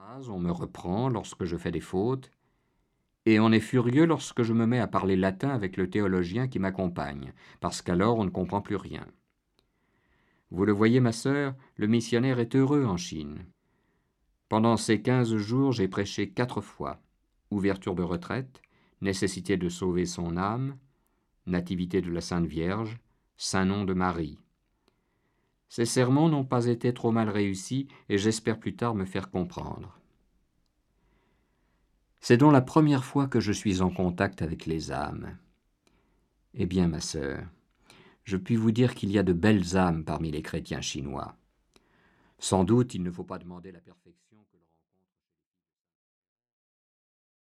On me reprend lorsque je fais des fautes, et on est furieux lorsque je me mets à parler latin avec le théologien qui m'accompagne, parce qu'alors on ne comprend plus rien. Vous le voyez, ma sœur, le missionnaire est heureux en Chine. Pendant ces 15 jours, j'ai prêché 4 fois. Ouverture de retraite, nécessité de sauver son âme, nativité de la Sainte Vierge, saint nom de Marie. Ces sermons n'ont pas été trop mal réussis et j'espère plus tard me faire comprendre. C'est donc la première fois que je suis en contact avec les âmes. Eh bien, ma sœur, je puis vous dire qu'il y a de belles âmes parmi les chrétiens chinois. Sans doute, il ne faut pas demander la perfection.